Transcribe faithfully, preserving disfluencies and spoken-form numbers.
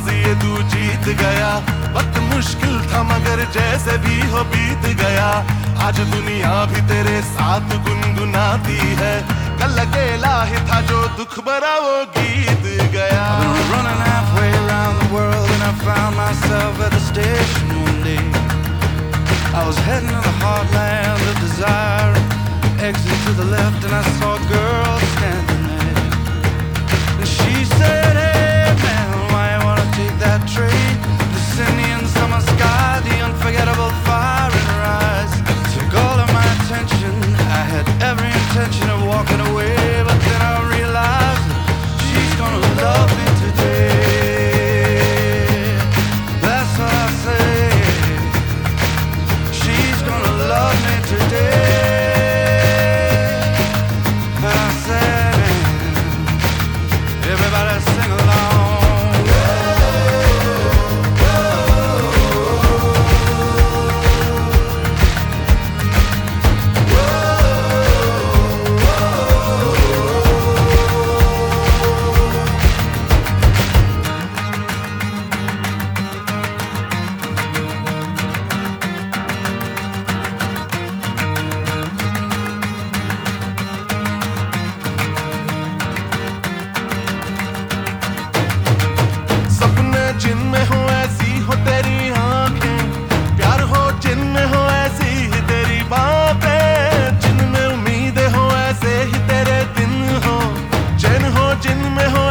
बाजी ये तू जीत गया। वक्त मुश्किल था मगर जैसे भी हो बीत गया। आज दुनिया भी तेरे साथ गुनगुनाती है। कल अकेला ही था जो दुख भरा वो गीत गया। I've been running halfway around the world and I found myself at the station one day. I was heading to the heartland of desire. Exit to the left and I saw a girl standing there. And she said, hey man, why you wanna take that train? The Indian summer sky, the unforgettable fire in her eyes took all of my attention. I had every intention of walking away, but then I realized that she's gonna love me today. That's what I say. She's gonna love me today. And I said, everybody sing along. जिनमें हो ऐसी हो तेरी आंखें, प्यार हो जिनमें हो ऐसी ही तेरी बातें, जिनमें उम्मीदें हो ऐसे ही तेरे दिन हो, चैन हो जिनमें हो